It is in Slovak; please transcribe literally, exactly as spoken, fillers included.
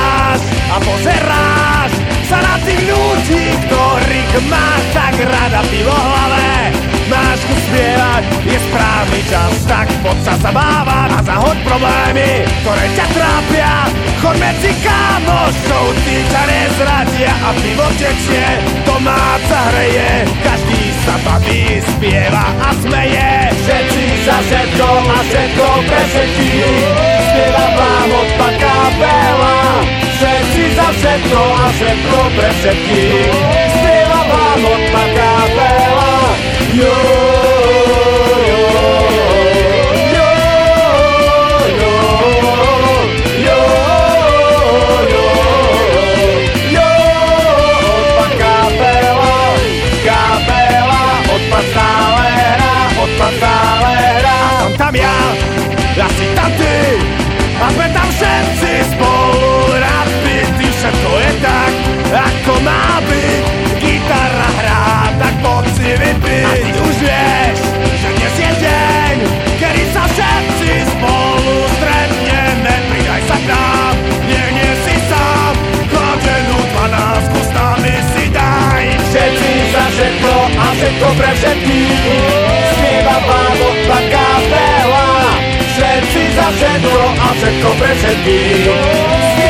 čakáš a pozeráš sa na tých ľudí, ktorých máš tak rada. Ty vo hlave máš tu spievať, je správny čas, tak poď sa zabávať a zahoď problémy, ktoré ťa trápia. Chod medzi kámošov, tí ťa nezradia a pivo tečie, domáca hreje, každý sa baví, spieva a smeje. Všetci za všetko a všetko pre všetkých, spieva vám Hudba Kapela. Všetci za všetko a všetko pre všetkých, spieva vám Hudba Kapela. Jo, jo, jo, jo, jo, jo, jo, Hudba Kapela, kapela, Hudba stále hrá, Hudba stále hrá. Som tam ja, ja si tam ty, a sme tam všetci spolu razbití. Všetko je tak, ako má byť, gitara hrá, tak poď si vypiť. A ty už vieš, že dnes je deň, kedy sa všetci spolu stretneme. Pridaj sa k nám, nech nie si sám, chladenú dvanásku s nami si daj. Všetci za všetko a všetko pre všetkých, spieva vám Hudba Kapela. Všetci za všetko a všetko pre všetkých.